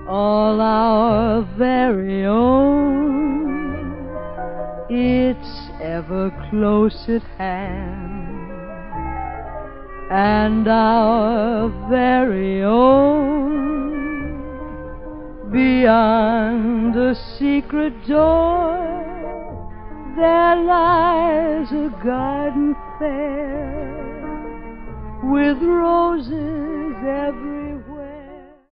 all our very own. It's ever close at hand, and our very own. Beyond a secret door, there lies a garden fair, with roses everywhere.